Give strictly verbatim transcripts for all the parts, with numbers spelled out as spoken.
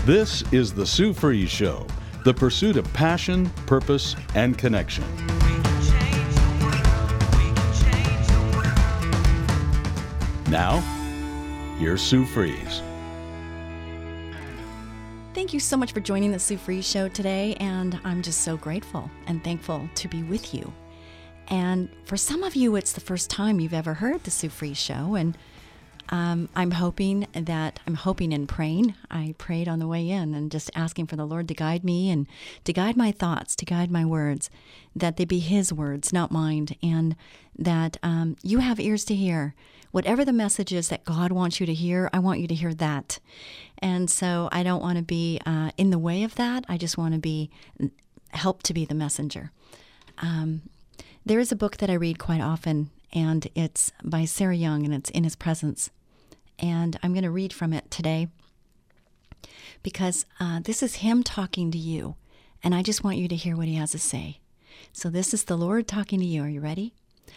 This is The Sue Fries Show, the pursuit of passion, purpose, and connection. Now, here's Sue Fries. Thank you so much for joining the Sue Fries Show today, and I'm just so grateful and thankful to be with you. And for some of you, it's the first time you've ever heard the Sue Fries Show, and um, I'm hoping that, I'm hoping and praying, I prayed on the way in and just asking for the Lord to guide me and to guide my thoughts, to guide my words, that they be His words, not mine, and that um, you have ears to hear. Whatever the message is that God wants you to hear, I want you to hear that. And so I don't want to be uh, in the way of that. I just want to be, help to be the messenger. Um, there is a book that I read quite often, and it's by Sarah Young, and it's In His Presence. And I'm going to read from it today because uh, this is Him talking to you, and I just want you to hear what He has to say. So this is the Lord talking to you. Are you ready?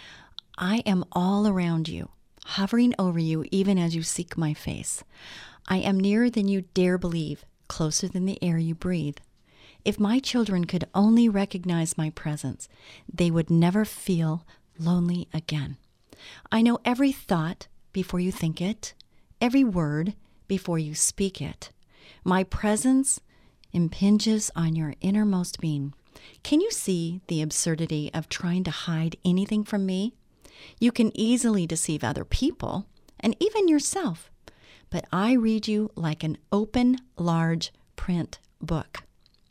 I am all around you, hovering over you even as you seek my face. I am nearer than you dare believe, closer than the air you breathe. If my children could only recognize my presence, they would never feel lonely again. I know every thought before you think it, every word before you speak it. My presence impinges on your innermost being. Can you see the absurdity of trying to hide anything from me? You can easily deceive other people and even yourself, but I read you like an open, large print book.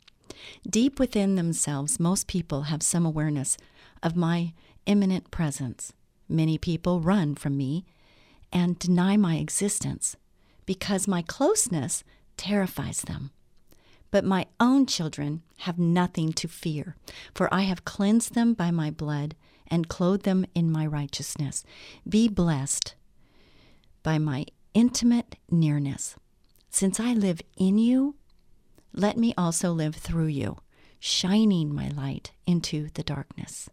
Deep within themselves, most people have some awareness of my imminent presence. Many people run from me and deny my existence because my closeness terrifies them. But my own children have nothing to fear, for I have cleansed them by my blood and clothed them in my righteousness. Be blessed by my intimate nearness. Since I live in you, let me also live through you, shining my light into the darkness.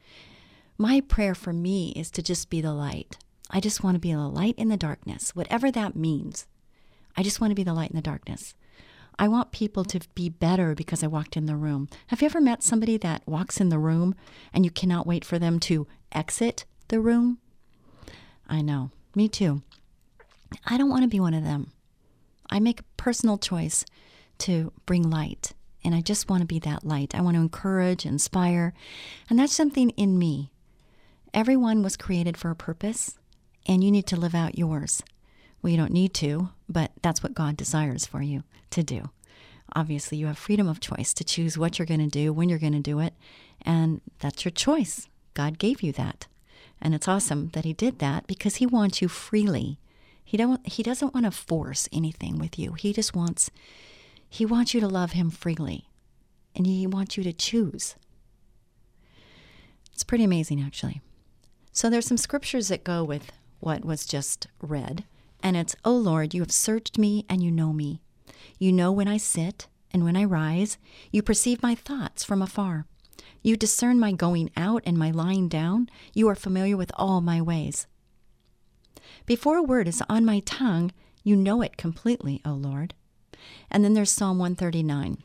My prayer for me is to just be the light. I just want to be the light in the darkness, whatever that means. I just want to be the light in the darkness. I want people to be better because I walked in the room. Have you ever met somebody that walks in the room and you cannot wait for them to exit the room? I know, me too. I don't want to be one of them. I make a personal choice to bring light, and I just want to be that light. I want to encourage, inspire, and that's something in me. Everyone was created for a purpose, and you need to live out yours. Well, you don't need to, but that's what God desires for you to do. Obviously, you have freedom of choice to choose what you're going to do, when you're going to do it, and that's your choice. God gave you that, and it's awesome that He did that because He wants you freely. He don't. He doesn't want to force anything with you. He just wants, He wants you to love Him freely, and He wants you to choose. It's pretty amazing, actually. So there's some scriptures that go with what was just read. And it's, O Lord, you have searched me and you know me. You know when I sit and when I rise. You perceive my thoughts from afar. You discern my going out and my lying down. You are familiar with all my ways. Before a word is on my tongue, you know it completely, O Lord. And then there's Psalm one thirty-nine.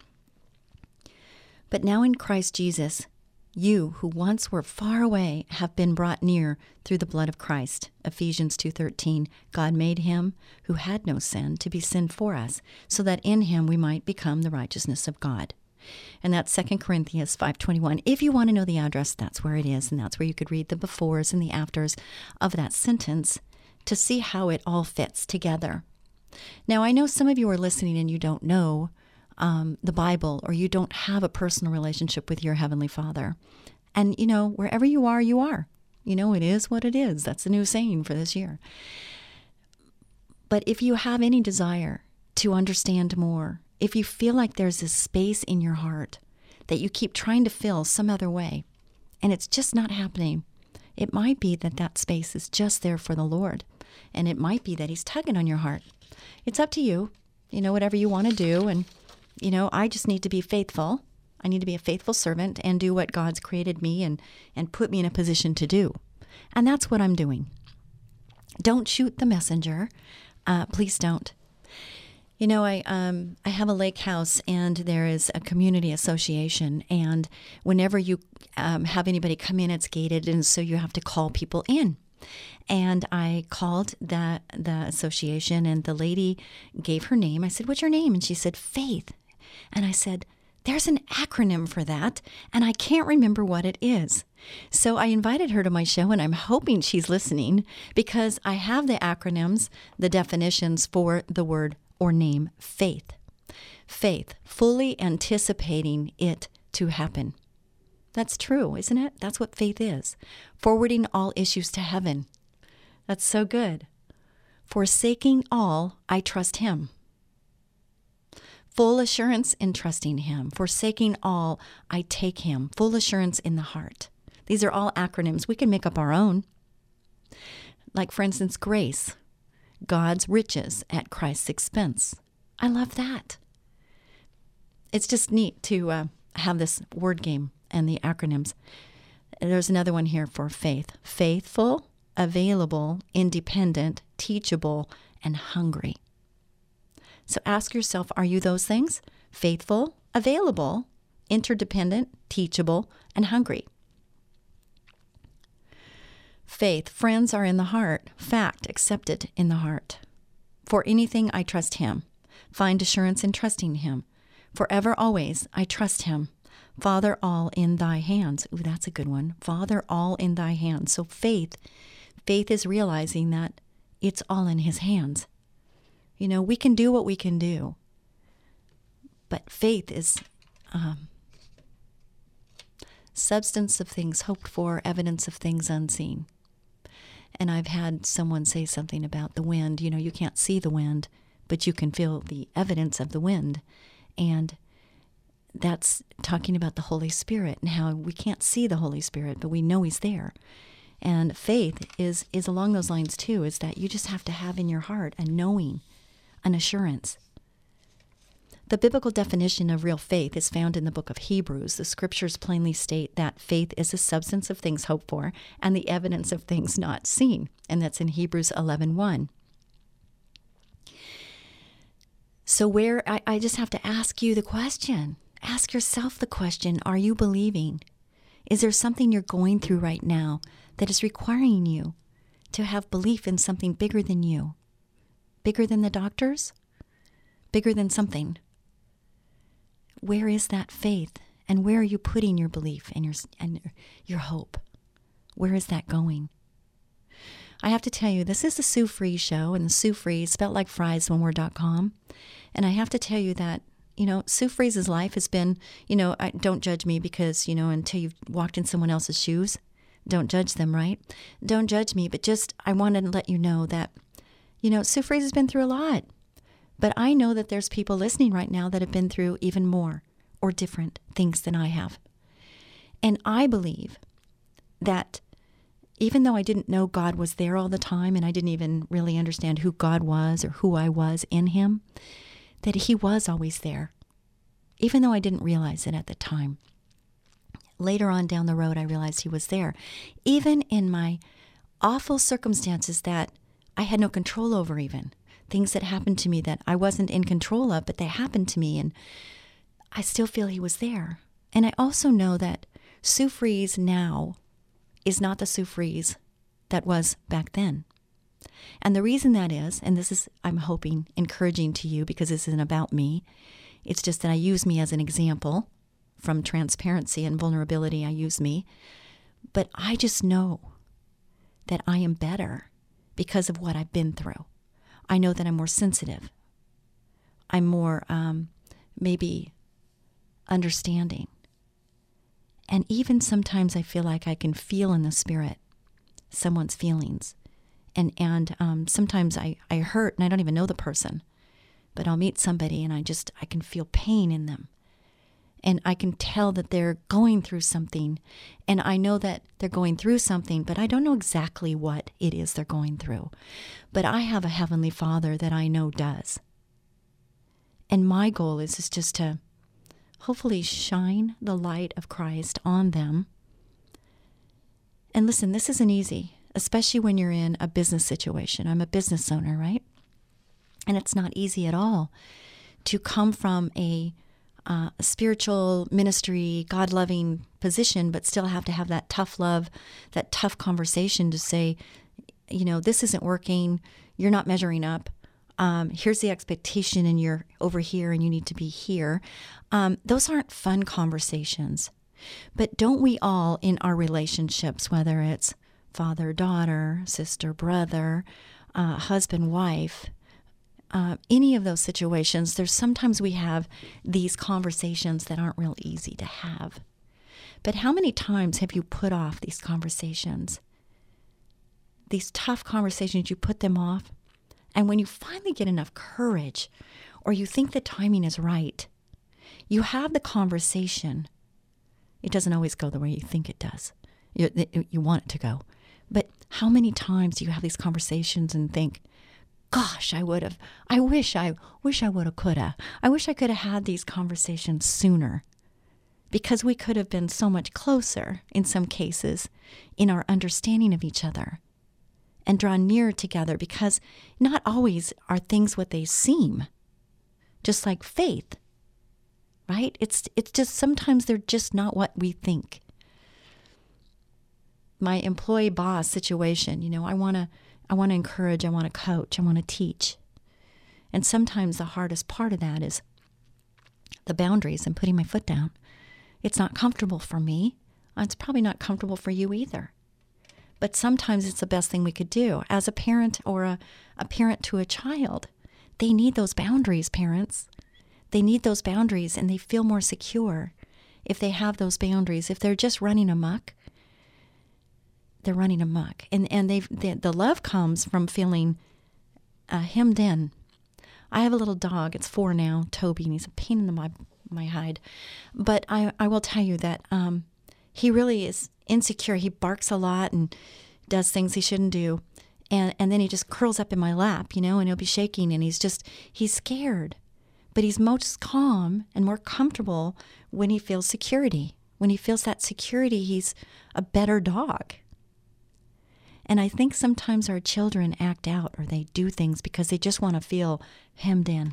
But now in Christ Jesus, you who once were far away have been brought near through the blood of Christ. Ephesians two thirteen. God made Him who had no sin to be sin for us, so that in Him we might become the righteousness of God. And that's Second Corinthians five twenty-one. If you want to know the address, that's where it is, and that's where you could read the befores and the afters of that sentence to see how it all fits together. Now, I know some of you are listening and you don't know Um, the Bible, or you don't have a personal relationship with your Heavenly Father. And, you know, wherever you are, you are. You know, it is what it is. That's the new saying for this year. But if you have any desire to understand more, if you feel like there's this space in your heart that you keep trying to fill some other way, and it's just not happening, it might be that that space is just there for the Lord. And it might be that He's tugging on your heart. It's up to you, you know, whatever you want to do. And You know, I just need to be faithful. I need to be a faithful servant and do what God's created me and, and put me in a position to do. And that's what I'm doing. Don't shoot the messenger. Uh, please don't. You know, I um I have a lake house, and there is a community association, and whenever you um, have anybody come in, it's gated, and so you have to call people in. And I called the the association, and the lady gave her name. I said, "What's your name?" And she said, "Faith." And I said, "There's an acronym for that, and I can't remember what it is." So I invited her to my show, and I'm hoping she's listening, because I have the acronyms, the definitions for the word or name faith. Faith, fully anticipating it to happen. That's true, isn't it? That's what faith is. Forwarding all issues to heaven. That's so good. Forsaking all, I trust him. Full assurance in trusting him. Forsaking all, I take him. Full assurance in the heart. These are all acronyms. We can make up our own. Like, for instance, grace. God's riches at Christ's expense. I love that. It's just neat to uh, have this word game and the acronyms. There's another one here for faith. Faithful, available, independent, teachable, and hungry. So ask yourself, are you those things? Faithful, available, interdependent, teachable, and hungry. Faith, friends are in the heart. Fact, accepted in the heart. For anything, I trust him. Find assurance in trusting him. Forever, always, I trust him. Father, all in thy hands. Ooh, that's a good one. Father, all in thy hands. So faith, faith is realizing that it's all in his hands. You know, we can do what we can do. But faith is um, substance of things hoped for, evidence of things unseen. And I've had someone say something about the wind. You know, you can't see the wind, but you can feel the evidence of the wind. And that's talking about the Holy Spirit and how we can't see the Holy Spirit, but we know he's there. And faith is, is along those lines too, is that you just have to have in your heart a knowing, an assurance. The biblical definition of real faith is found in the book of Hebrews. The scriptures plainly state that faith is the substance of things hoped for and the evidence of things not seen. And that's in Hebrews eleven one. So where I, I just have to ask you the question. Ask yourself the question, are you believing? Is there something you're going through right now that is requiring you to have belief in something bigger than you? Bigger than the doctors? Bigger than something? Where is that faith? And where are you putting your belief and your and your hope? Where is that going? I have to tell you, this is the Sue Fries Show, and the Sue Fries, spelled like fries, one word dot com. And I have to tell you that, you know, Sue Fries' life has been, you know, I, don't judge me because, you know, until you've walked in someone else's shoes, don't judge them, right? Don't judge me, but just I wanted to let you know that, you know, Sue Fries has been through a lot. But I know that there's people listening right now that have been through even more or different things than I have. And I believe that even though I didn't know God was there all the time, and I didn't even really understand who God was or who I was in him, that he was always there, even though I didn't realize it at the time. Later on down the road, I realized he was there, even in my awful circumstances that I had no control over even. Things that happened to me that I wasn't in control of, but they happened to me, and I still feel he was there. And I also know that Sue Fries now is not the Sue Fries that was back then. And the reason that is, and this is, I'm hoping, encouraging to you because this isn't about me, it's just that I use me as an example. From transparency and vulnerability, I use me. But I just know that I am better because of what I've been through. I know that I'm more sensitive. I'm more um, maybe understanding. And even sometimes I feel like I can feel in the spirit someone's feelings. And and um, sometimes I, I hurt and I don't even know the person. But I'll meet somebody and I just, I can feel pain in them. And I can tell that they're going through something. And I know that they're going through something, but I don't know exactly what it is they're going through. But I have a Heavenly Father that I know does. And my goal is, is just to hopefully shine the light of Christ on them. And listen, this isn't easy, especially when you're in a business situation. I'm a business owner, right? And it's not easy at all to come from a, uh, a spiritual ministry, God-loving position, but still have to have that tough love, that tough conversation to say, you know, this isn't working, you're not measuring up. Um, here's the expectation, and you're over here, and you need to be here. Um, those aren't fun conversations. But don't we all in our relationships, whether it's father, daughter, sister, brother, uh, husband, wife, uh, any of those situations, there's sometimes we have these conversations that aren't real easy to have. But how many times have you put off these conversations? These tough conversations, you put them off. And when you finally get enough courage, or you think the timing is right, you have the conversation. It doesn't always go the way you think it does. You, you want it to go. But how many times do you have these conversations and think, gosh, I would have, I wish I, wish I would have, could have. I wish I could have had these conversations sooner, because we could have been so much closer in some cases in our understanding of each other and drawn nearer together, because not always are things what they seem, just like faith, right? It's it's just sometimes they're just not what we think. My employee boss situation, you know, I want to I want to encourage, I want to coach, I want to teach. And sometimes the hardest part of that is the boundaries and putting my foot down. It's not comfortable for me. It's probably not comfortable for you either. But sometimes it's the best thing we could do. As a parent or a, a parent to a child, they need those boundaries, parents. They need those boundaries, and they feel more secure if they have those boundaries. If they're just running amok, they're running amok. And and they've, they, the love comes from feeling uh, hemmed in. I have a little dog. It's four now, Toby, and he's a pain in the, my, my hide. But I, I will tell you that um, he really is insecure. He barks a lot and does things he shouldn't do. And and then he just curls up in my lap, you know, and he'll be shaking, and he's just, he's scared. But he's most calm and more comfortable when he feels security. When he feels that security, he's a better dog. And I think sometimes our children act out, or they do things because they just want to feel hemmed in.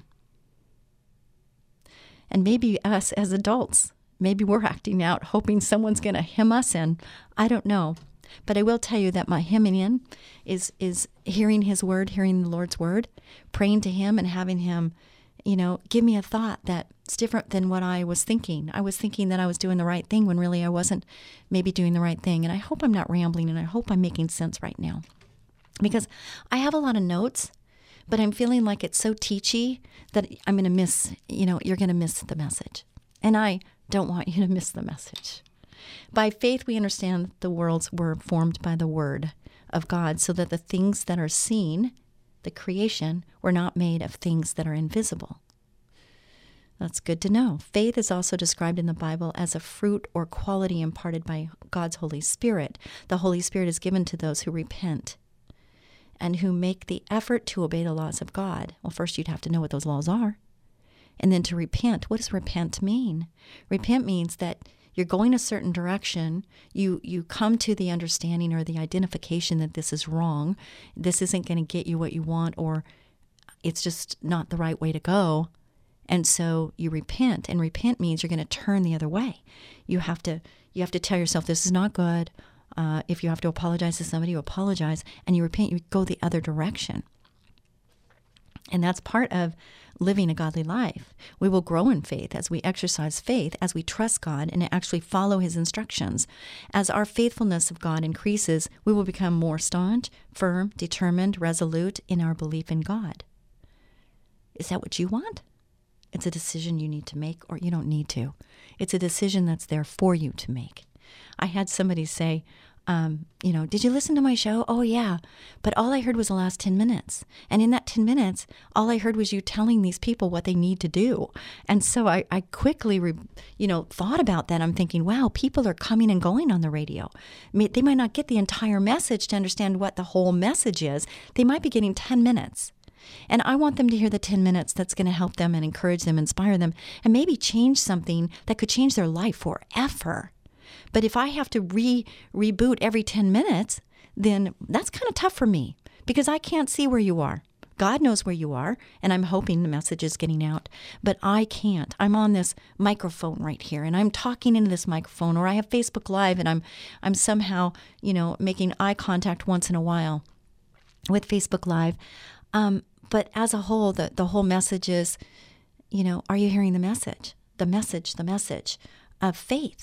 And maybe us as adults, maybe we're acting out, hoping someone's going to hem us in. I don't know. But I will tell you that my hemming in is is hearing his word, hearing the Lord's word, praying to him and having him, you know, give me a thought that's different than what I was thinking. I was thinking that I was doing the right thing when really I wasn't maybe doing the right thing. And I hope I'm not rambling, and I hope I'm making sense right now. Because I have a lot of notes, but I'm feeling like it's so teachy that I'm going to miss, you know, you're going to miss the message. And I don't want you to miss the message. By faith, we understand the worlds were formed by the word of God, so that the things that are seen, the creation, were not made of things that are invisible. That's good to know. Faith is also described in the Bible as a fruit or quality imparted by God's Holy Spirit. The Holy Spirit is given to those who repent and who make the effort to obey the laws of God. Well, first you'd have to know what those laws are. And then to repent. What does repent mean? Repent means that you're going a certain direction, you you come to the understanding or the identification that this is wrong, this isn't going to get you what you want, or it's just not the right way to go, and so you repent. And repent means you're going to turn the other way. You have to you have to tell yourself this is not good. Uh, if you have to apologize to somebody, you apologize, and you repent, you go the other direction. And that's part of living a godly life. We will grow in faith as we exercise faith, as we trust God and actually follow his instructions. As our faithfulness of God increases, we will become more staunch, firm, determined, resolute in our belief in God. Is that what you want? It's a decision you need to make, or you don't need to. It's a decision that's there for you to make. I had somebody say, Um, you know, did you listen to my show? Oh, yeah. But all I heard was the last ten minutes. And in that ten minutes, all I heard was you telling these people what they need to do. And so I, I quickly, re, you know, thought about that. I'm thinking, wow, people are coming and going on the radio. I mean, they might not get the entire message to understand what the whole message is. They might be getting ten minutes. And I want them to hear the ten minutes that's going to help them and encourage them, inspire them, and maybe change something that could change their life forever. But if I have to re reboot every ten minutes, then that's kind of tough for me, because I can't see where you are. God knows where you are, and I'm hoping the message is getting out, but I can't. I'm on this microphone right here, and I'm talking into this microphone, or I have Facebook Live, and I'm I'm somehow, you know, making eye contact once in a while with Facebook Live. Um, but as a whole, the, the whole message is, you know, are you hearing the message? The message, the message of faith.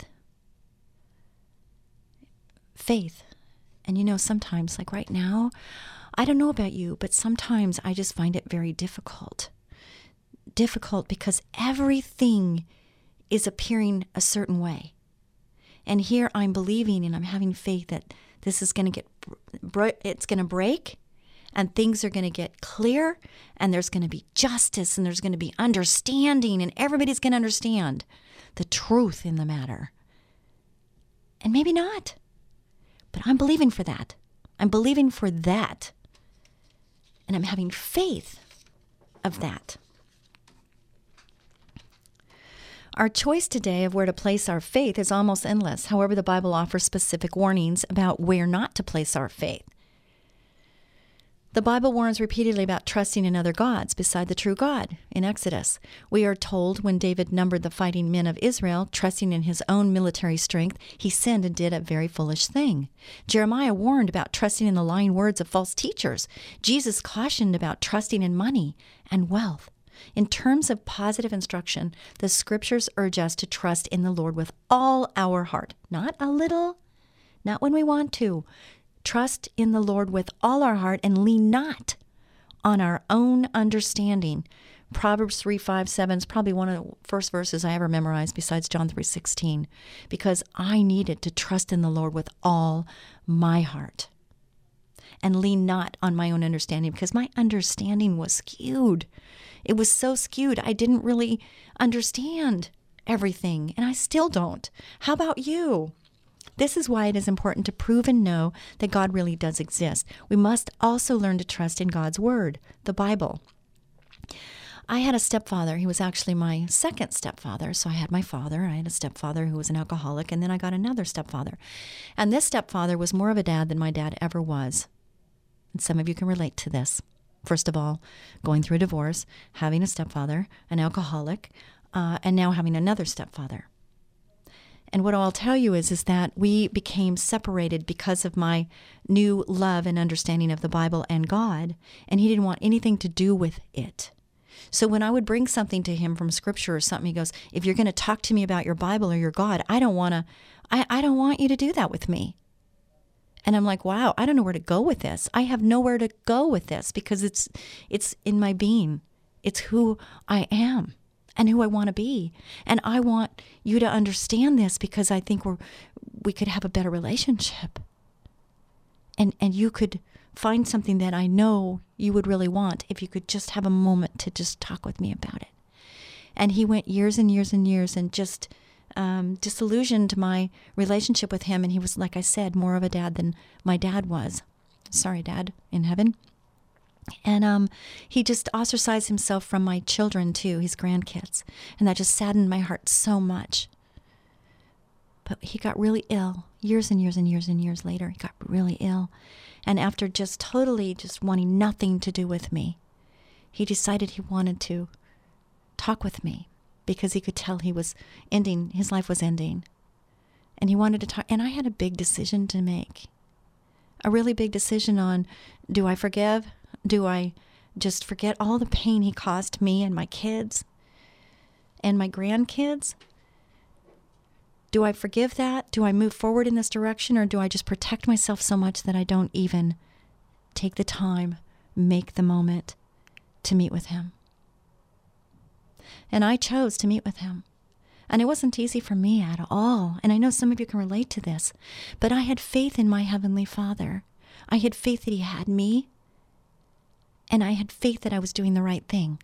Faith. And you know, sometimes, like right now, I don't know about you, but sometimes I just find it very difficult. Difficult because everything is appearing a certain way. And here I'm believing and I'm having faith that this is going to get, it's going to break, and things are going to get clear, and there's going to be justice, and there's going to be understanding, and everybody's going to understand the truth in the matter. And maybe not, but I'm believing for that. I'm believing for that. And I'm having faith of that. Our choice today of where to place our faith is almost endless. However, the Bible offers specific warnings about where not to place our faith. The Bible warns repeatedly about trusting in other gods beside the true God. In Exodus, we are told when David numbered the fighting men of Israel, trusting in his own military strength, he sinned and did a very foolish thing. Jeremiah warned about trusting in the lying words of false teachers. Jesus cautioned about trusting in money and wealth. In terms of positive instruction, the scriptures urge us to trust in the Lord with all our heart, not a little, not when we want to. Trust in the Lord with all our heart and lean not on our own understanding. Proverbs three, five, seven is probably one of the first verses I ever memorized besides John three sixteen, because I needed to trust in the Lord with all my heart and lean not on my own understanding, because my understanding was skewed. It was so skewed, I didn't really understand everything, and I still don't. How about you? This is why it is important to prove and know that God really does exist. We must also learn to trust in God's Word, the Bible. I had a stepfather. He was actually my second stepfather. So I had my father. I had a stepfather who was an alcoholic, and then I got another stepfather. And this stepfather was more of a dad than my dad ever was. And some of you can relate to this. First of all, going through a divorce, having a stepfather, an alcoholic, uh, and now having another stepfather. And what I'll tell you is, is that we became separated because of my new love and understanding of the Bible and God, and he didn't want anything to do with it. So when I would bring something to him from Scripture or something, he goes, if you're going to talk to me about your Bible or your God, I don't want to, I, I don't want you to do that with me. And I'm like, wow, I don't know where to go with this. I have nowhere to go with this because it's it's in my being. It's who I am and who I want to be. And I want you to understand this because I think we're we could have a better relationship. And and you could find something that I know you would really want if you could just have a moment to just talk with me about it. And he went years and years and years and just um, disillusioned my relationship with him. And he was, like I said, more of a dad than my dad was. Sorry, Dad, in heaven. And um, he just ostracized himself from my children, too, his grandkids. And that just saddened my heart so much. But he got really ill years and years and years and years later. He got really ill. And after just totally just wanting nothing to do with me, he decided he wanted to talk with me because he could tell he was ending, his life was ending. And he wanted to talk. And I had a big decision to make. A really big decision on, do I forgive? Do I just forget all the pain he caused me and my kids and my grandkids? Do I forgive that? Do I move forward in this direction, or do I just protect myself so much that I don't even take the time, make the moment to meet with him? And I chose to meet with him. And it wasn't easy for me at all. And I know some of you can relate to this, but I had faith in my Heavenly Father. I had faith that he had me, and I had faith that I was doing the right thing.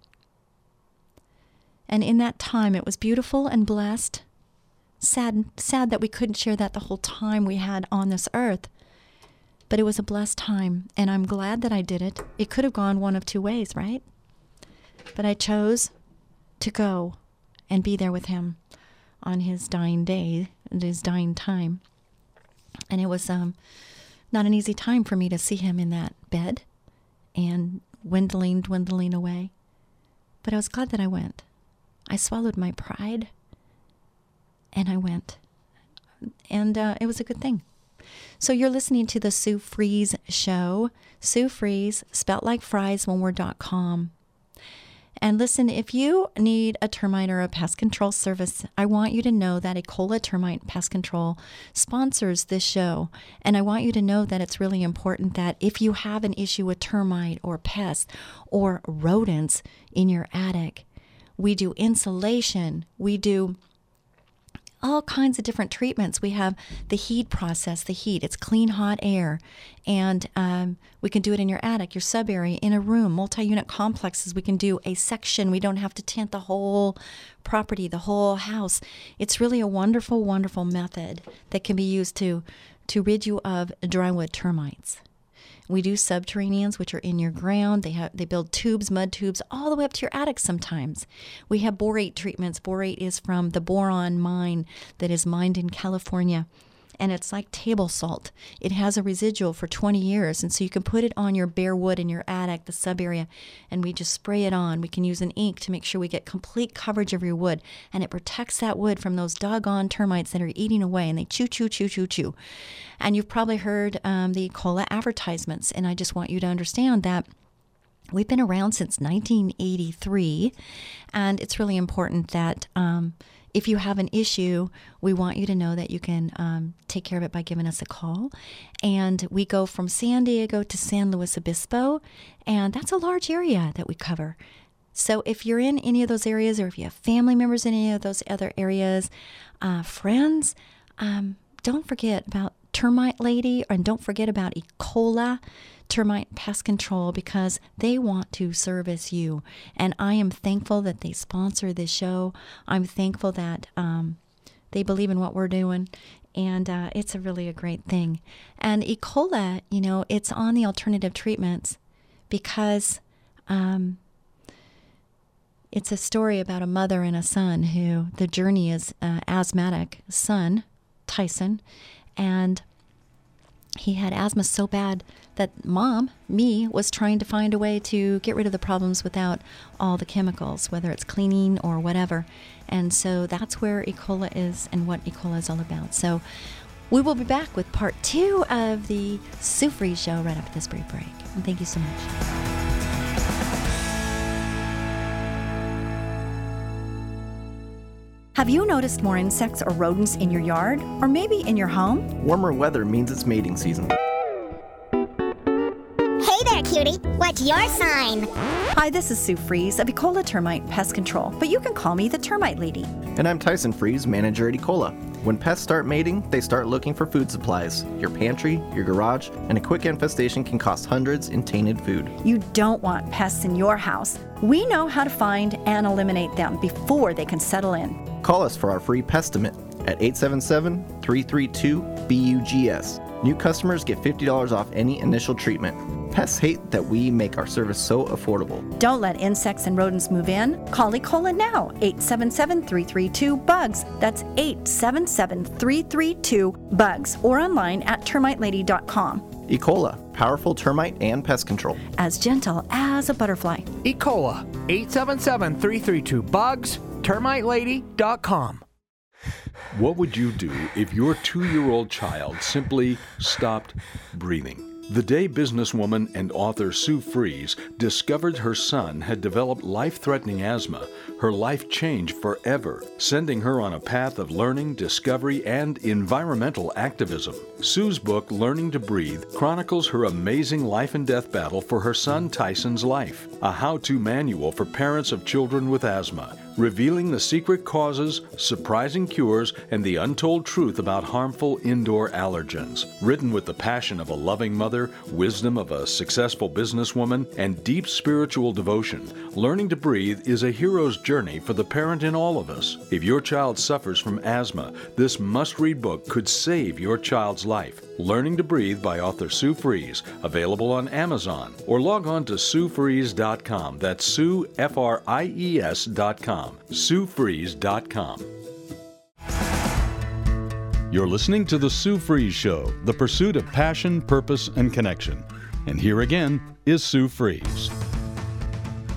And in that time, it was beautiful and blessed. Sad, sad that we couldn't share that the whole time we had on this earth. But it was a blessed time, and I'm glad that I did it. It could have gone one of two ways, right? But I chose to go and be there with him on his dying day, his dying time. And it was um, not an easy time for me to see him in that bed and dwindling, dwindling away. But I was glad that I went. I swallowed my pride, and I went. And uh, it was a good thing. So you're listening to the Sue Fries Show. Sue Fries, spelt like fries, one word, dot com. And listen, if you need a termite or a pest control service, I want you to know that Ecola Termite Pest Control sponsors this show. And I want you to know that it's really important that if you have an issue with termite or pests or rodents in your attic, we do insulation, we do all kinds of different treatments. We have the heat process, the heat. It's clean, hot air. And um, we can do it in your attic, your sub area, in a room, multi-unit complexes. We can do a section. We don't have to tent the whole property, the whole house. It's really a wonderful, wonderful method that can be used to, to rid you of drywood termites. We do subterraneans, which are in your ground. They have they build tubes, mud tubes, all the way up to your attic sometimes. We have borate treatments. Borate is from the boron mine that is mined in California. And it's like table salt. It has a residual for twenty years. And so you can put it on your bare wood in your attic, the sub area, and we just spray it on. We can use an ink to make sure we get complete coverage of your wood. And it protects that wood from those doggone termites that are eating away. And they chew, chew, chew, chew, chew. And you've probably heard um, the Ecola advertisements. And I just want you to understand that we've been around since nineteen eighty-three. And it's really important that um, if you have an issue, we want you to know that you can um, take care of it by giving us a call. And we go from San Diego to San Luis Obispo, and that's a large area that we cover. So if you're in any of those areas, or if you have family members in any of those other areas, uh, friends, um, don't forget about Termite Lady, and don't forget about Ecola Termite Pest Control, because they want to service you. And I am thankful that they sponsor this show. I'm thankful that um, they believe in what we're doing. And uh, it's a really a great thing. And Ecola, you know, it's on the alternative treatments because um, it's a story about a mother and a son who the journey is uh, asthmatic. Son, Tyson, and he had asthma so bad that mom, me, was trying to find a way to get rid of the problems without all the chemicals, whether it's cleaning or whatever. And so that's where Ecola is and what Ecola is all about. So we will be back with part two of the Sue Fries Show right after this brief break. And thank you so much. Have you noticed more insects or rodents in your yard, or maybe in your home? Warmer weather means it's mating season. Hey there, cutie. What's your sign? Hi, this is Sue Fries of Ecola Termite Pest Control, but you can call me the Termite Lady. And I'm Tyson Fries, manager at Ecola. When pests start mating, they start looking for food supplies. Your pantry, your garage, and a quick infestation can cost hundreds in tainted food. You don't want pests in your house. We know how to find and eliminate them before they can settle in. Call us for our free Pestimate at eight seven seven, three three two, B U G S. New customers get fifty dollars off any initial treatment. Pests hate that we make our service so affordable. Don't let insects and rodents move in. Call Ecola now, eight seven seven, three three two, B U G S. That's eight seven seven, three three two, B U G S, or online at termite lady dot com. Ecola, powerful termite and pest control. As gentle as a butterfly. Ecola, eight seven seven, three three two, B U G S, termite lady dot com. What would you do if your two-year-old child simply stopped breathing? The day businesswoman and author Sue Fries discovered her son had developed life-threatening asthma, her life changed forever, sending her on a path of learning, discovery, and environmental activism. Sue's book, Learning to Breathe, chronicles her amazing life and death battle for her son Tyson's life, a how-to manual for parents of children with asthma, revealing the secret causes, surprising cures, and the untold truth about harmful indoor allergens. Written with the passion of a loving mother, wisdom of a successful businesswoman, and deep spiritual devotion, Learning to Breathe is a hero's journey for the parent in all of us. If your child suffers from asthma, this must-read book could save your child's life. Learning to Breathe by author Sue Fries, available on Amazon, or log on to sue fries dot com. That's Sue, F R I E S dot com. sue fries dot com. You're listening to The Sue Fries Show, the pursuit of passion, purpose, and connection. And here again is Sue Fries.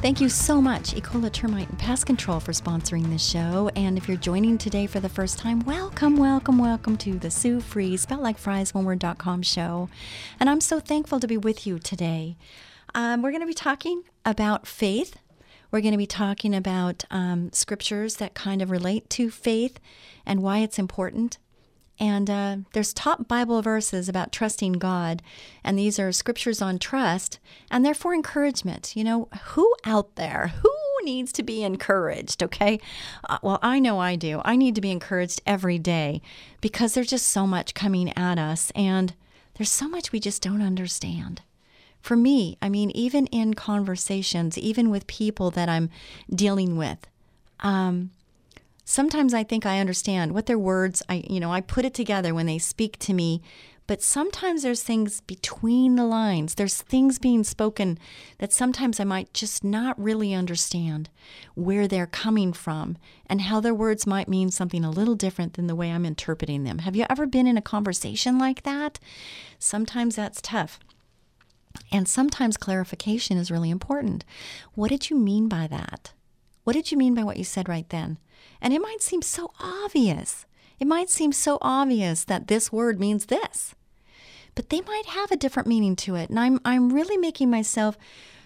Thank you so much, Ecola Termite and Pest Control, for sponsoring this show. And if you're joining today for the first time, welcome, welcome, welcome to the Sue Fries, spelled like fries, one word dot com show. And I'm so thankful to be with you today. Um, we're going to be talking about faith. We're going to be talking about um, scriptures that kind of relate to faith and why it's important. And uh, there's top Bible verses about trusting God, and these are scriptures on trust, and they're for encouragement. You know, who out there, who needs to be encouraged, okay? Uh, well, I know I do. I need to be encouraged every day because there's just so much coming at us, and there's so much we just don't understand. For me, I mean, even in conversations, even with people that I'm dealing with, um, sometimes I think I understand what their words, I, you know, I put it together when they speak to me, but sometimes there's things between the lines. There's things being spoken that sometimes I might just not really understand where they're coming from and how their words might mean something a little different than the way I'm interpreting them. Have you ever been in a conversation like that? Sometimes that's tough. And sometimes clarification is really important. What did you mean by that? What did you mean by what you said right then? And it might seem so obvious. It might seem so obvious that this word means this, but they might have a different meaning to it. And I'm I'm really making myself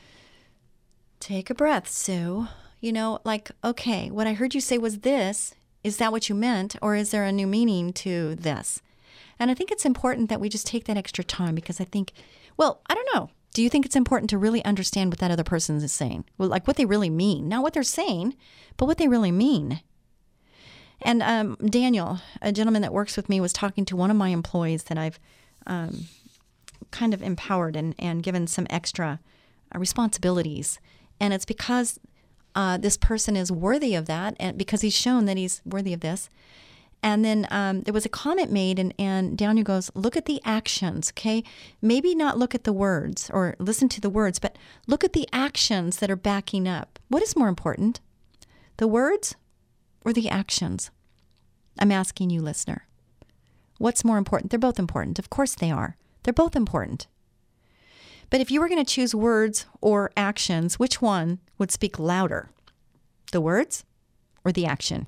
take a breath, Sue. You know, like, okay, what I heard you say was this. Is that what you meant? Or is there a new meaning to this? And I think it's important that we just take that extra time because I think, well, I don't know. Do you think it's important to really understand what that other person is saying? Well, like what they really mean. Not what they're saying, but what they really mean. And um, Daniel, a gentleman that works with me, was talking to one of my employees that I've um, kind of empowered and, and given some extra uh, responsibilities. And it's because uh, this person is worthy of that and because he's shown that he's worthy of this. And then um, there was a comment made, and, and Daniel goes, look at the actions, okay? Maybe not look at the words or listen to the words, but look at the actions that are backing up. What is more important, the words or the actions? I'm asking you, listener. What's more important? They're both important. Of course they are. They're both important. But if you were going to choose words or actions, which one would speak louder? The words or the action?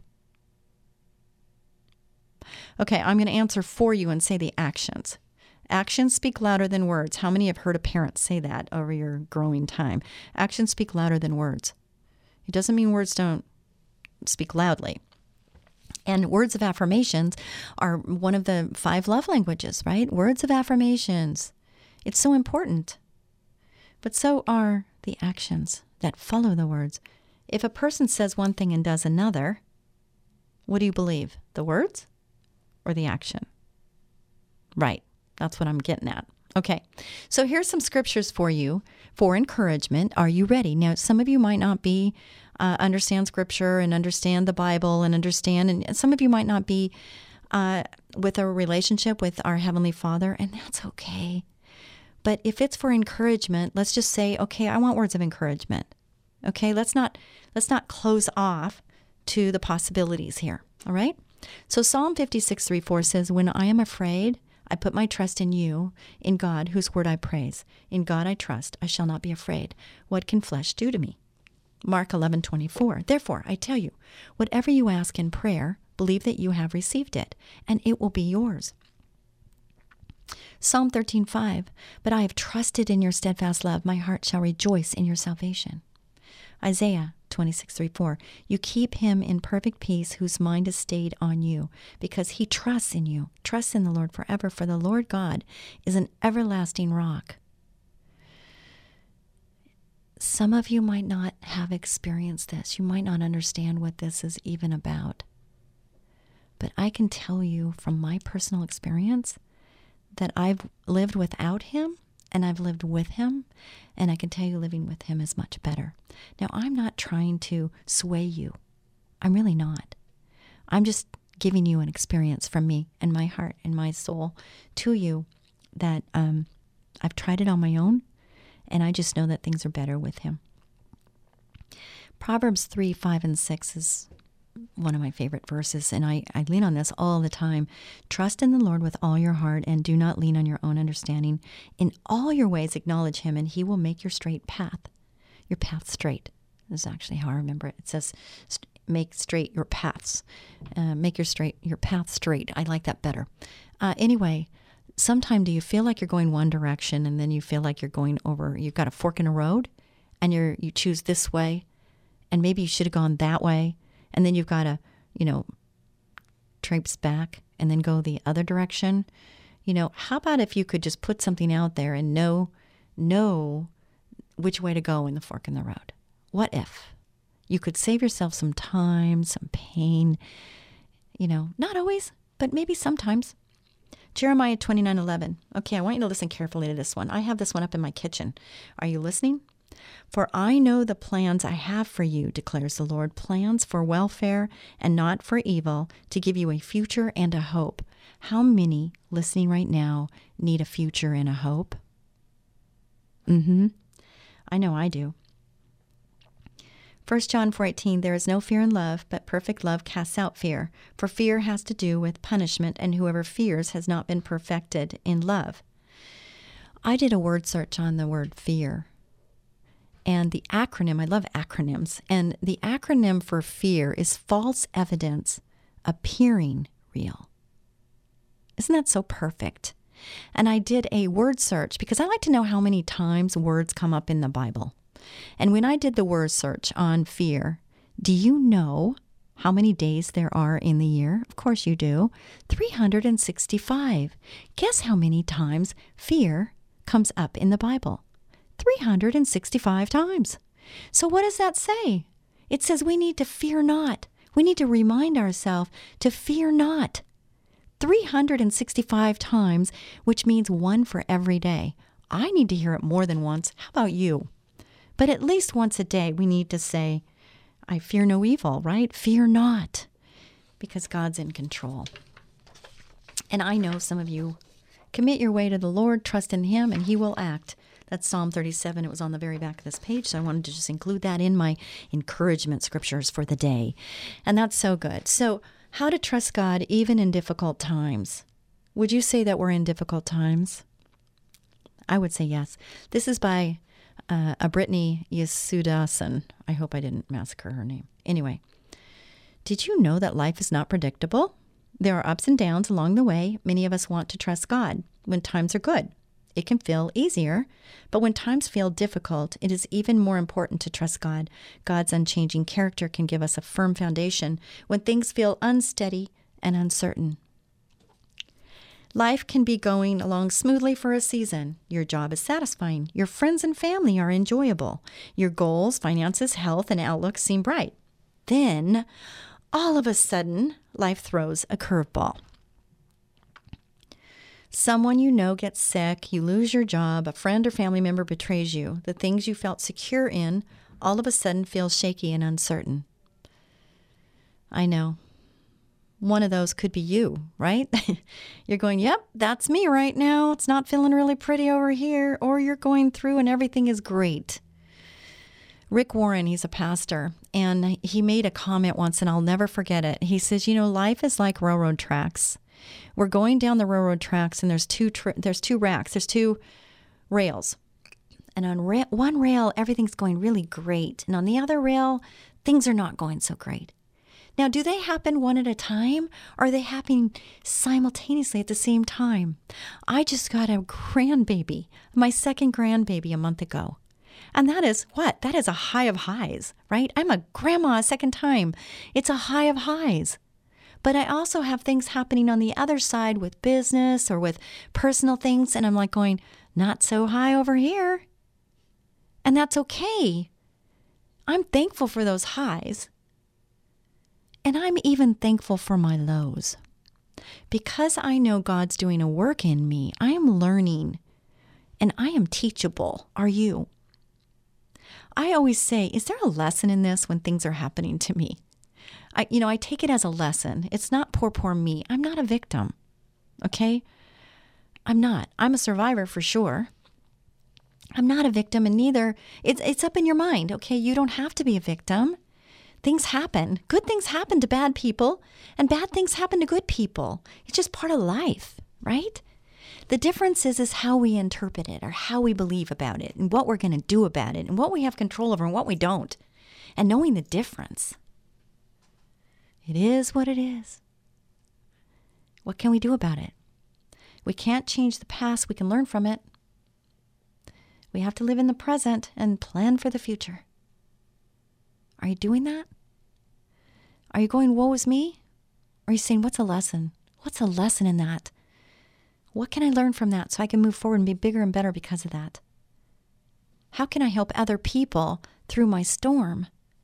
Okay, I'm going to answer for you and say the actions. Actions speak louder than words. How many have heard a parent say that over your growing time? Actions speak louder than words. It doesn't mean words don't speak loudly. And words of affirmations are one of the five love languages, right? Words of affirmations. It's so important. But so are the actions that follow the words. If a person says one thing and does another, what do you believe? The words or the action? Right. That's what I'm getting at. Okay. So here's some scriptures for you for encouragement. Are you ready? Now, some of you might not be, uh, understand scripture and understand the Bible and understand, and some of you might not be uh, with a relationship with our Heavenly Father, and that's okay. But if it's for encouragement, let's just say, okay, I want words of encouragement. Okay. Let's not, let's not close off to the possibilities here. All right. So Psalm fifty-six, three, four says, when I am afraid, I put my trust in you, in God, whose word I praise. In God I trust, I shall not be afraid. What can flesh do to me? Mark eleven, twenty-four, therefore I tell you, whatever you ask in prayer, believe that you have received it, and it will be yours. Psalm thirteen, five, but I have trusted in your steadfast love. My heart shall rejoice in your salvation. Isaiah twenty-six, three, four, you keep him in perfect peace whose mind is stayed on you because he trusts in you. Trust in the Lord forever, for the Lord God is an everlasting rock. Some of you might not have experienced this. You might not understand what this is even about. But I can tell you from my personal experience that I've lived without him and I've lived with him, and I can tell you living with him is much better. Now, I'm not trying to sway you. I'm really not. I'm just giving you an experience from me and my heart and my soul to you that um, I've tried it on my own, and I just know that things are better with him. Proverbs three, five, and six is one of my favorite verses, and I, I lean on this all the time. Trust in the Lord with all your heart, and do not lean on your own understanding. In all your ways acknowledge him, and he will make your straight path, your path straight. is actually how I remember it. It says, make straight your paths. Uh, make your straight your path straight. I like that better. Uh, anyway, sometime do you feel like you're going one direction and then you feel like you're going over, you've got a fork in a road and you're you choose this way and maybe you should have gone that way and then you've got to, you know, traipse back and then go the other direction. You know, how about if you could just put something out there and know, know which way to go in the fork in the road? What if you could save yourself some time, some pain, you know, not always, but maybe sometimes. Jeremiah twenty-nine eleven. Okay, I want you to listen carefully to this one. I have this one up in my kitchen. Are you listening? For I know the plans I have for you, declares the Lord, plans for welfare and not for evil, to give you a future and a hope. How many listening right now need a future and a hope? Mm-hmm. I know I do. First John four eighteen, there is no fear in love, but perfect love casts out fear. For fear has to do with punishment, and whoever fears has not been perfected in love. I did a word search on the word fear. And the acronym, I love acronyms, and the acronym for fear is false evidence appearing real. Isn't that so perfect? And I did a word search because I like to know how many times words come up in the Bible. And when I did the word search on fear, do you know how many days there are in the year? Of course you do. three hundred sixty-five. Guess how many times fear comes up in the Bible? three hundred sixty-five times. So what does that say? It says we need to fear not. We need to remind ourselves to fear not. three hundred sixty-five times, which means one for every day. I need to hear it more than once. How about you? But at least once a day, we need to say, I fear no evil, right? Fear not, because God's in control. And I know some of you commit your way to the Lord, trust in Him, and He will act. That's Psalm thirty-seven. It was on the very back of this page, so I wanted to just include that in my encouragement scriptures for the day. And that's so good. So how to trust God even in difficult times. Would you say that we're in difficult times? I would say yes. This is by uh, a Brittany Yasudasan. I hope I didn't massacre her name. Anyway, did you know that life is not predictable? There are ups and downs along the way. Many of us want to trust God when times are good. It can feel easier, but when times feel difficult, it is even more important to trust God. God's unchanging character can give us a firm foundation when things feel unsteady and uncertain. Life can be going along smoothly for a season. Your job is satisfying. Your friends and family are enjoyable. Your goals, finances, health, and outlook seem bright. Then, all of a sudden, life throws a curveball. Someone you know gets sick, you lose your job, a friend or family member betrays you. The things you felt secure in all of a sudden feel shaky and uncertain. I know. One of those could be you, right? You're going, yep, that's me right now. It's not feeling really pretty over here. Or you're going through and everything is great. Rick Warren, he's a pastor, and he made a comment once, and I'll never forget it. He says, you know, life is like railroad tracks. We're going down the railroad tracks, and there's two tra- there's two racks. There's two rails. And on ra- one rail, everything's going really great. And on the other rail, things are not going so great. Now, do they happen one at a time, or are they happening simultaneously at the same time? I just got a grandbaby, my second grandbaby a month ago. And that is what? That is a high of highs, right? I'm a grandma a second time. It's a high of highs. But I also have things happening on the other side with business or with personal things, and I'm like going, not so high over here. And that's okay. I'm thankful for those highs. And I'm even thankful for my lows. Because I know God's doing a work in me, I am learning, and I am teachable. Are you? I always say, is there a lesson in this when things are happening to me? I, you know, I take it as a lesson. It's not poor, poor me. I'm not a victim, okay? I'm not. I'm a survivor for sure. I'm not a victim, and neither, it's, it's up in your mind, okay? You don't have to be a victim. Things happen. Good things happen to bad people, and bad things happen to good people. It's just part of life, right? The difference is, is how we interpret it, or how we believe about it, and what we're going to do about it, and what we have control over and what we don't. and knowing the difference. It is what it is. What can we do about it? We can't change the past. We can learn from it. We have to live in the present and plan for the future. Are you doing that? Are you going, woe is me? Or are you saying, what's a lesson? What's a lesson in that? What can I learn from that so I can move forward and be bigger and better because of that? How can I help other people through my storm?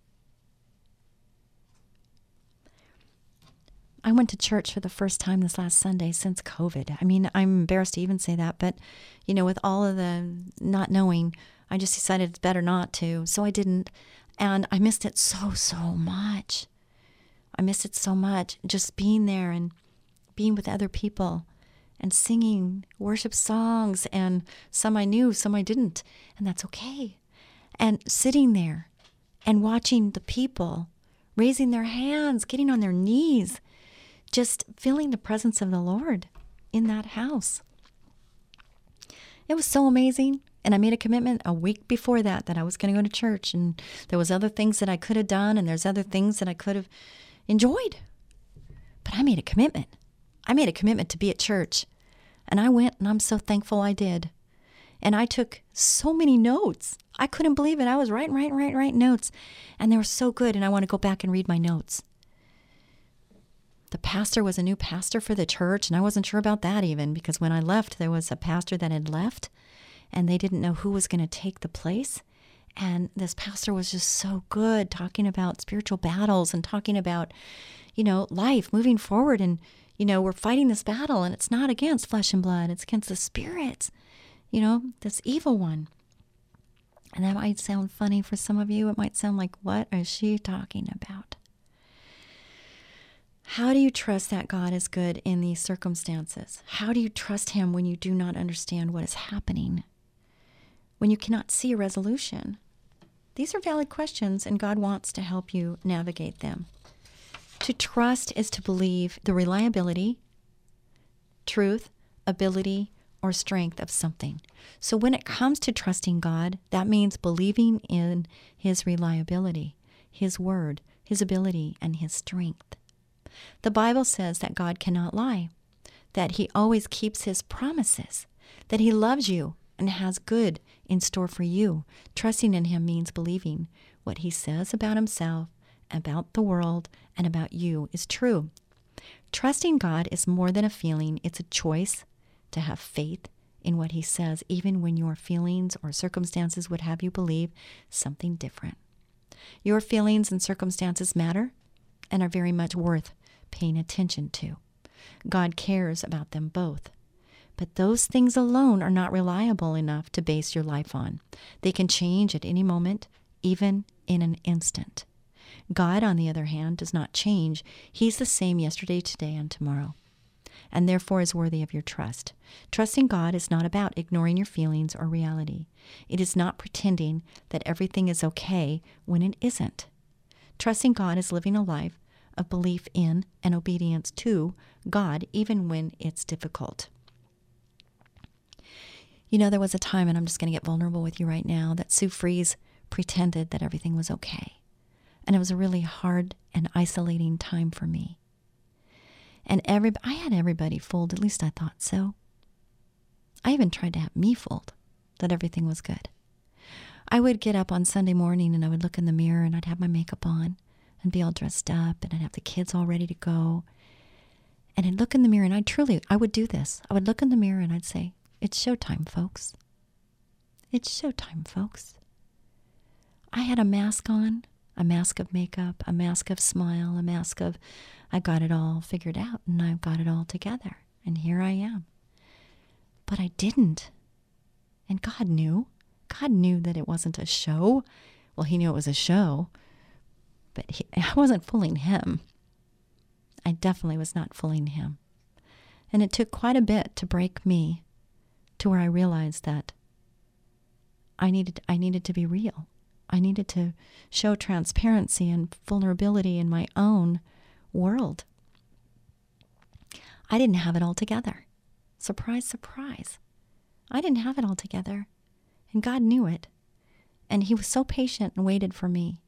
I went to church for the first time this last Sunday since COVID. I mean, I'm embarrassed to even say that, but, you know, with all of the not knowing, I just decided it's better not to. So I didn't. And I missed it so, so much. I missed it so much. Just being there and being with other people and singing worship songs. And some I knew, some I didn't. And that's okay. And sitting there and watching the people raising their hands, getting on their knees, just feeling the presence of the Lord in that house. It was so amazing. And I made a commitment a week before that that I was going to go to church. And there was other things that I could have done, and there's other things that I could have enjoyed. But I made a commitment. I made a commitment to be at church. And I went, and I'm so thankful I did. And I took so many notes. I couldn't believe it. I was writing, writing, writing, writing notes. And they were so good, and I want to go back and read my notes. The pastor was a new pastor for the church, and I wasn't sure about that even, because when I left, there was a pastor that had left, and they didn't know who was going to take the place. And this pastor was just so good, talking about spiritual battles and talking about, you know, life moving forward. And, you know, we're fighting this battle, and it's not against flesh and blood. It's against the spirits, you know, this evil one. And that might sound funny for some of you. It might sound like, what is she talking about? How do you trust that God is good in these circumstances? How do you trust him when you do not understand what is happening? When you cannot see a resolution? These are valid questions, and God wants to help you navigate them. To trust is to believe the reliability, truth, ability, or strength of something. So when it comes to trusting God, that means believing in his reliability, his word, his ability, and his strength. The Bible says that God cannot lie, that he always keeps his promises, that he loves you and has good in store for you. Trusting in him means believing what he says about himself, about the world, and about you is true. Trusting God is more than a feeling. It's a choice to have faith in what he says, even when your feelings or circumstances would have you believe something different. Your feelings and circumstances matter and are very much worth paying attention to. God cares about them both. But those things alone are not reliable enough to base your life on. They can change at any moment, even in an instant. God, on the other hand, does not change. He's the same yesterday, today, and tomorrow, and therefore is worthy of your trust. Trusting God is not about ignoring your feelings or reality. It is not pretending that everything is okay when it isn't. Trusting God is living a life of belief in and obedience to God, even when it's difficult. You know, there was a time, and I'm just going to get vulnerable with you right now, that Sue Fries pretended that everything was okay. And it was a really hard and isolating time for me. And every, I had everybody fooled, at least I thought so. I even tried to have me fooled, that everything was good. I would get up on Sunday morning and I would look in the mirror and I'd have my makeup on and be all dressed up and I'd have the kids all ready to go. And I'd look in the mirror and I truly, I would do this. I would look in the mirror and I'd say, it's showtime, folks. It's showtime, folks. I had a mask on, a mask of makeup, a mask of smile, a mask of, I got it all figured out and I've got it all together. And here I am. But I didn't. And God knew. God knew that it wasn't a show. Well, he knew it was a show. But he, I wasn't fooling him. I definitely was not fooling him. And it took quite a bit to break me to where I realized that I needed I needed to be real. I needed to show transparency and vulnerability in my own world. I didn't have it all together. Surprise, surprise. I didn't have it all together. And God knew it. And he was so patient and waited for me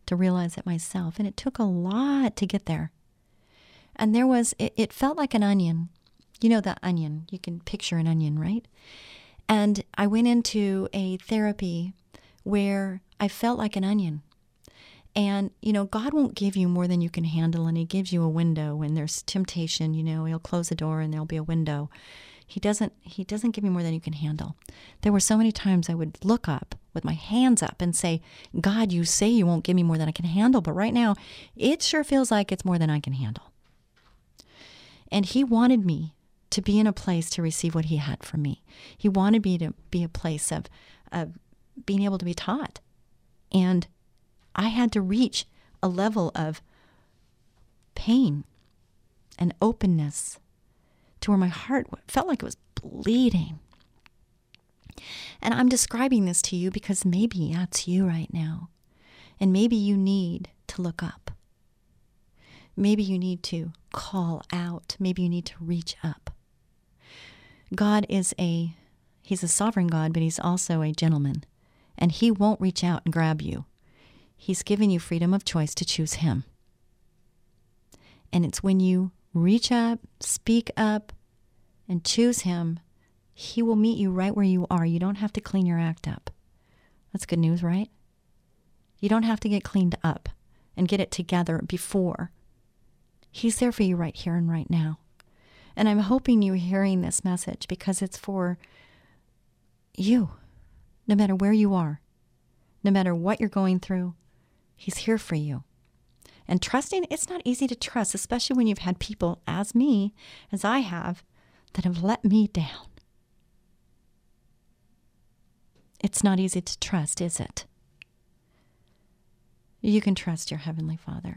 to realize it myself. And it took a lot to get there. And there was, it, it felt like an onion. You know the onion. You can picture an onion, right? And I went into a therapy where I felt like an onion. And, you know, God won't give you more than you can handle, and he gives you a window. When there's temptation, you know, he'll close the door and there'll be a window. He doesn't, he doesn't give you more than you can handle. There were so many times I would look up with my hands up and say, God, you say you won't give me more than I can handle, but right now it sure feels like it's more than I can handle. And he wanted me to be in a place to receive what he had for me. He wanted me to be a place of, of being able to be taught. And I had to reach a level of pain and openness to where my heart felt like it was bleeding. And I'm describing this to you because maybe that's you right now. And maybe you need to look up. Maybe you need to call out. Maybe you need to reach up. God is a, he's a sovereign God, but he's also a gentleman. And he won't reach out and grab you. He's given you freedom of choice to choose him. And it's when you reach up, speak up, and choose him, he will meet you right where you are. You don't have to clean your act up. That's good news, right? You don't have to get cleaned up and get it together before. He's there for you right here and right now. And I'm hoping you're hearing this message because it's for you, no matter where you are, no matter what you're going through. He's here for you. And trusting, it's not easy to trust, especially when you've had people, as me, as I have, that have let me down. It's not easy to trust, is it? You can trust your Heavenly Father.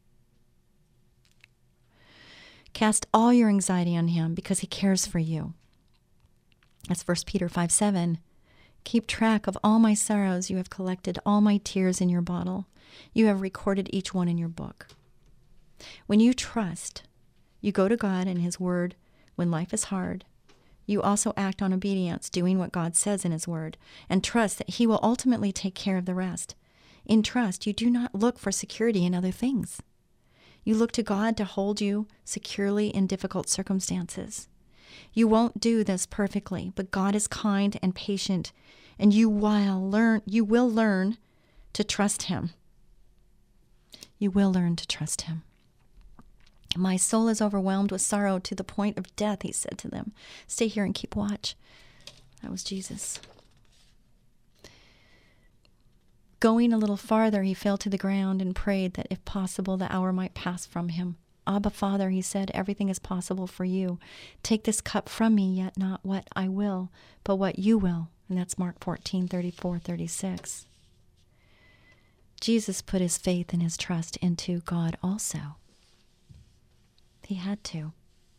Cast all your anxiety on him because he cares for you. That's First Peter five seven. Keep track of all my sorrows. You have collected all my tears in your bottle. You have recorded each one in your book. When you trust, you go to God and his word when life is hard. You also act on obedience, doing what God says in his word, and trust that he will ultimately take care of the rest. In trust, you do not look for security in other things. You look to God to hold you securely in difficult circumstances. You won't do this perfectly, but God is kind and patient, and you will learn, you will learn to trust him. You will learn to trust him. My soul is overwhelmed with sorrow to the point of death, he said to them. Stay here and keep watch. That was Jesus. Going a little farther, he fell to the ground and prayed that if possible, the hour might pass from him. Abba, Father, he said, everything is possible for you. Take this cup from me, yet not what I will, but what you will. And that's Mark fourteen, thirty-four, thirty-six. Jesus put his faith and his trust into God also. He had to.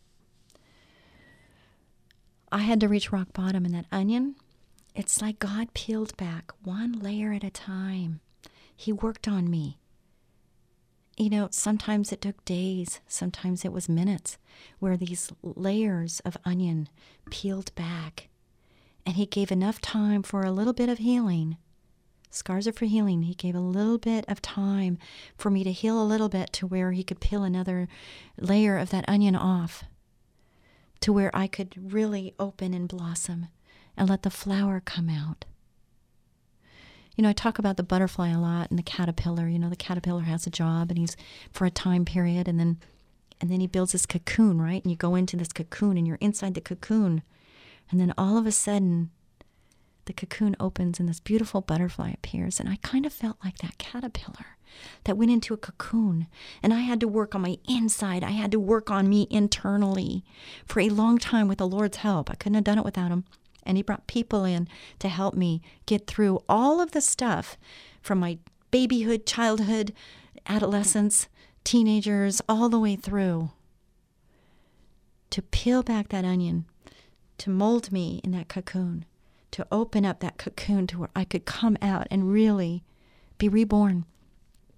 I had to reach rock bottom, and that onion, it's like God peeled back one layer at a time. He worked on me. You know, sometimes it took days, sometimes it was minutes, where these layers of onion peeled back. And he gave enough time for a little bit of healing. Scars are for healing. He gave a little bit of time for me to heal a little bit to where he could peel another layer of that onion off, to where I could really open and blossom and let the flower come out. You know, I talk about the butterfly a lot and the caterpillar. You know, the caterpillar has a job and he's for a time period, and then and then he builds this cocoon, right? And you go into this cocoon and you're inside the cocoon. And then all of a sudden, the cocoon opens and this beautiful butterfly appears. And I kind of felt like that caterpillar that went into a cocoon. And I had to work on my inside. I had to work on me internally for a long time with the Lord's help. I couldn't have done it without him. And he brought people in to help me get through all of the stuff from my babyhood, childhood, adolescence, teenagers, all the way through, to peel back that onion, to mold me in that cocoon, to open up that cocoon to where I could come out and really be reborn.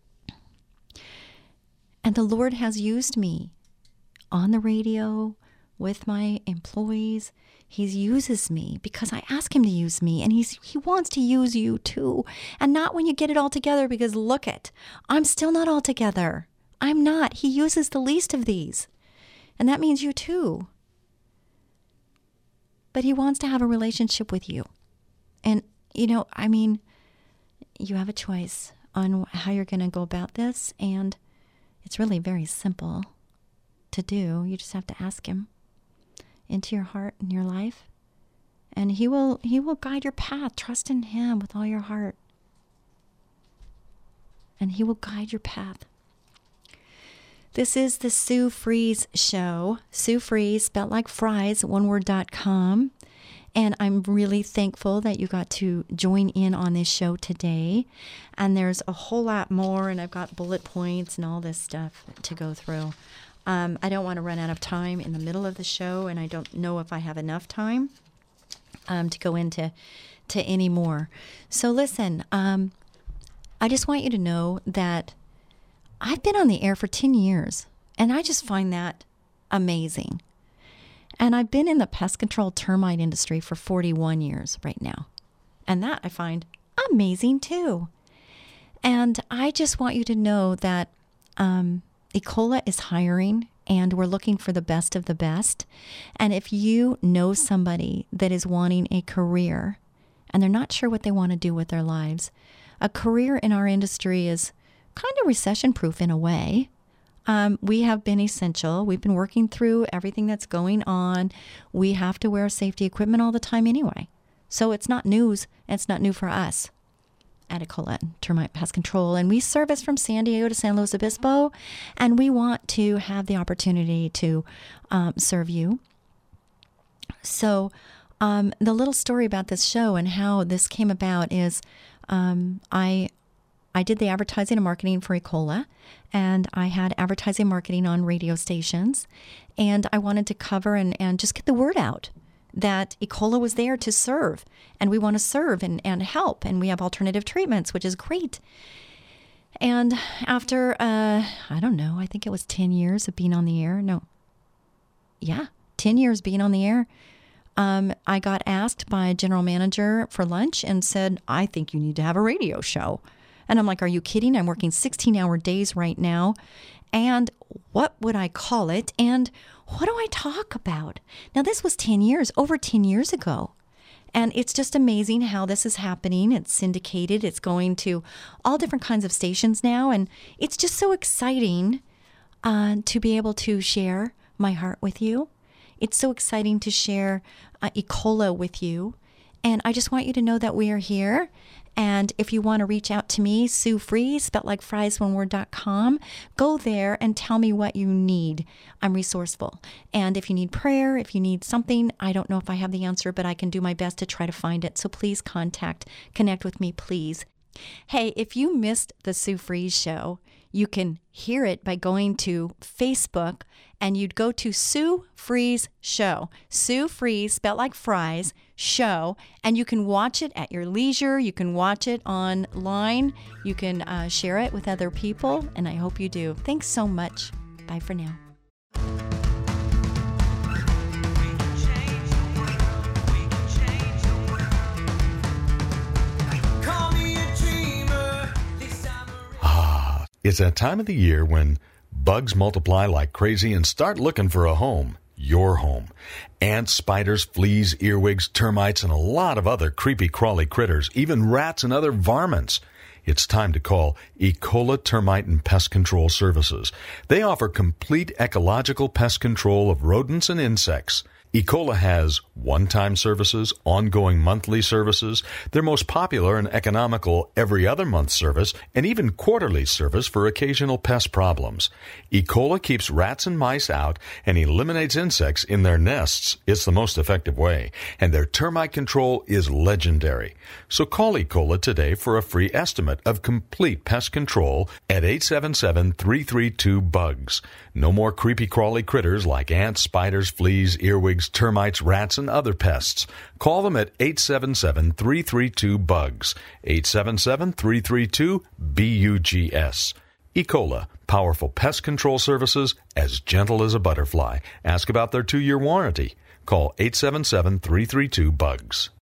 And the Lord has used me on the radio, with my employees. He uses me because I ask him to use me, and he's he wants to use you too. And not when you get it all together, because look it, I'm still not all together. I'm not. He uses the least of these. And that means you too. But he wants to have a relationship with you. And, you know, I mean, you have a choice on how you're going to go about this. And it's really very simple to do. You just have to ask him into your heart and your life. And he will he will guide your path. Trust in him with all your heart. And he will guide your path. This is the Sue Fries Show. Sue Fries, spelled like fries, one word dot com. And I'm really thankful that you got to join in on this show today. And there's a whole lot more, and I've got bullet points and all this stuff to go through. Um, I don't want to run out of time in the middle of the show, and I don't know if I have enough time um, to go into to any more. So listen, um, I just want you to know that I've been on the air for ten years, and I just find that amazing. And I've been in the pest control termite industry for forty-one years right now. And that I find amazing too. And I just want you to know that um, Ecola is hiring, and we're looking for the best of the best. And if you know somebody that is wanting a career and they're not sure what they want to do with their lives, a career in our industry is kind of recession-proof in a way. Um, we have been essential. We've been working through everything that's going on. We have to wear safety equipment all the time anyway. So it's not news, and it's not new for us at Ecola Termite Pest Control. And we service from San Diego to San Luis Obispo, and we want to have the opportunity to um, serve you. So um, the little story about this show and how this came about is um, I... I did the advertising and marketing for Ecola, and I had advertising and marketing on radio stations, and I wanted to cover and, and just get the word out that Ecola was there to serve, and we want to serve and, and help, and we have alternative treatments, which is great. And after, uh, I don't know, I think it was ten years of being on the air. No, yeah, ten years being on the air. Um, I got asked by a general manager for lunch and said, I think you need to have a radio show. And I'm like, are you kidding? I'm working sixteen-hour days right now. And what would I call it? And what do I talk about? Now, this was ten years, over ten years ago. And it's just amazing how this is happening. It's syndicated. It's going to all different kinds of stations now. And it's just so exciting uh, to be able to share my heart with you. It's so exciting to share uh, Ecola with you. And I just want you to know that we are here. And if you want to reach out to me, Sue Fries, spelled like fries, one word dot com, go there and tell me what you need. I'm resourceful. And if you need prayer, if you need something, I don't know if I have the answer, but I can do my best to try to find it. So please contact, connect with me, please. Hey, if you missed the Sue Fries Show, you can hear it by going to Facebook, and you'd go to Sue Fries Show. Sue Fries, spelled like fries, show, and you can watch it at your leisure. You can watch it online. You can uh, share it with other people, and I hope you do. Thanks so much. Bye for now. It's that time of the year when bugs multiply like crazy and start looking for a home, your home. Ants, spiders, fleas, earwigs, termites, and a lot of other creepy crawly critters, even rats and other varmints. It's time to call Ecola Termite and Pest Control Services. They offer complete ecological pest control of rodents and insects. Ecola has one-time services, ongoing monthly services, their most popular and economical every other month service, and even quarterly service for occasional pest problems. Ecola keeps rats and mice out and eliminates insects in their nests. It's the most effective way, and their termite control is legendary. So call Ecola today for a free estimate of complete pest control at eight seven seven, three three two, bugs. No more creepy crawly critters like ants, spiders, fleas, earwigs, termites, rats, and other pests. Call them at eight seven seven, three three two, bugs. eight seven seven, three three two, B U G S. Ecola, powerful pest control services as gentle as a butterfly. Ask about their two-year warranty. Call eight seven seven, three three two, B U G S.